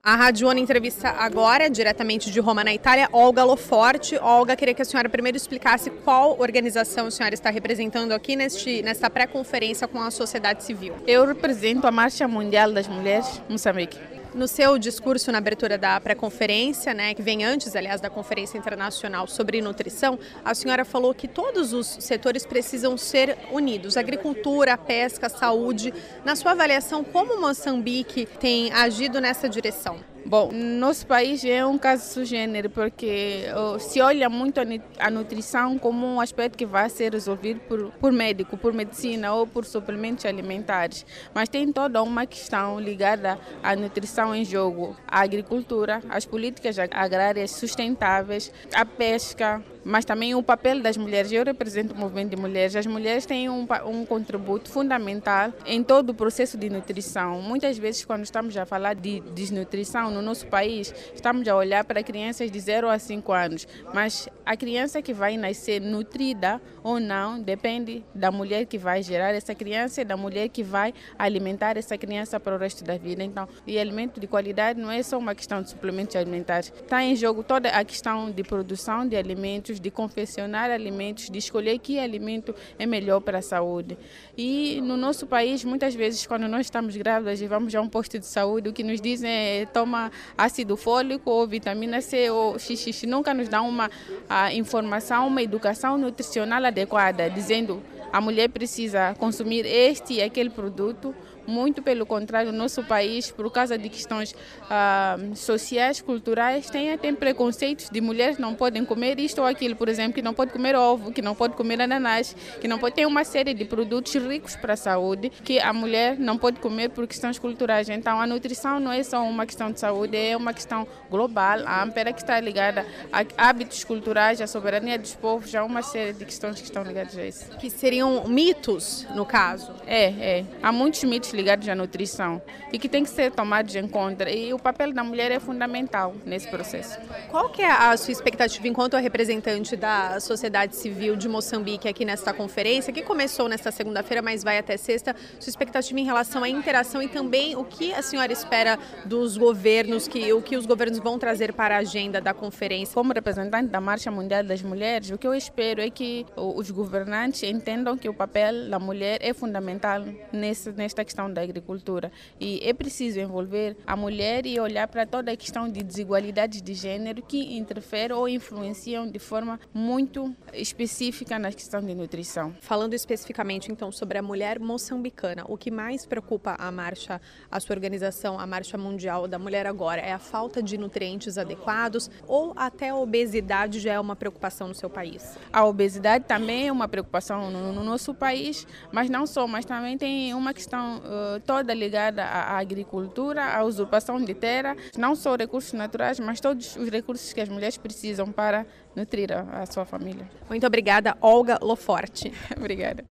A Rádio ONU entrevista agora, diretamente de Roma, na Itália, Olga Loforte. Olga, queria que a senhora primeiro explicasse qual organização a senhora está representando aqui nesta pré-conferência com a sociedade civil. Eu represento a Marcha Mundial das Mulheres Moçambique. No seu discurso na abertura da pré-conferência, que vem antes, aliás, da Conferência Internacional sobre Nutrição, a senhora falou que todos os setores precisam ser unidos, agricultura, pesca, saúde. Na sua avaliação, como Moçambique tem agido nessa direção? Bom, nosso país é um caso sui generis porque se olha muito a nutrição como um aspecto que vai ser resolvido por médico, por medicina ou por suplementos alimentares. Mas tem toda uma questão ligada à nutrição em jogo, à agricultura, às políticas agrárias sustentáveis, à pesca, mas também o papel das mulheres. Eu represento o movimento de mulheres. As mulheres têm um contributo fundamental em todo o processo de nutrição. Muitas vezes, quando estamos a falar de desnutrição no nosso país, estamos a olhar para crianças de 0 a 5 anos, mas a criança que vai nascer nutrida ou não depende da mulher que vai gerar essa criança e da mulher que vai alimentar essa criança para o resto da vida. Então, e alimento de qualidade não é só uma questão de suplementos alimentares. Está em jogo toda a questão de produção de alimentos, de confeccionar alimentos, de escolher que alimento é melhor para a saúde. E no nosso país, muitas vezes, quando nós estamos grávidas e vamos a um posto de saúde, o que nos dizem é toma ácido fólico ou vitamina C ou XX. Nunca nos dão uma informação, uma educação nutricional adequada, dizendo a mulher precisa consumir este e aquele produto. Muito pelo contrário, no nosso país, por causa de questões sociais, culturais, tem preconceitos de mulheres que não podem comer isto ou aquilo, por exemplo, que não pode comer ovo, que não pode comer ananás, que não pode ter uma série de produtos ricos para a saúde que a mulher não pode comer por questões culturais. Então, a nutrição não é só uma questão de saúde, é uma questão global, ampla, que está ligada a hábitos culturais, à soberania dos povos, há uma série de questões que estão ligadas a isso. Que seriam mitos, no caso? Há muitos mitos ligados à nutrição e que têm que ser tomados em conta, e o papel da mulher é fundamental nesse processo. Qual que é a sua expectativa enquanto representante da sociedade civil de Moçambique aqui nesta conferência, que começou nesta segunda-feira, mas vai até sexta? Sua expectativa em relação à interação e também o que a senhora espera dos governos, o que os governos vão trazer para a agenda da conferência? Como representante da Marcha Mundial das Mulheres, o que eu espero é que os governantes entendam que o papel da mulher é fundamental nesta questão da agricultura, e é preciso envolver a mulher e olhar para toda a questão de desigualdades de gênero que interferem ou influenciam de forma muito específica na questão de nutrição. Falando especificamente então sobre a mulher moçambicana, o que mais preocupa a sua organização, a Marcha Mundial da Mulher agora, é a falta de nutrientes adequados ou até a obesidade já é uma preocupação no seu país? A obesidade também é uma preocupação no nosso país, mas não só, mas também tem uma questão toda ligada à agricultura, à usurpação de terra, não só recursos naturais, mas todos os recursos que as mulheres precisam para nutrir a sua família. Muito obrigada, Olga Loforte. Obrigada.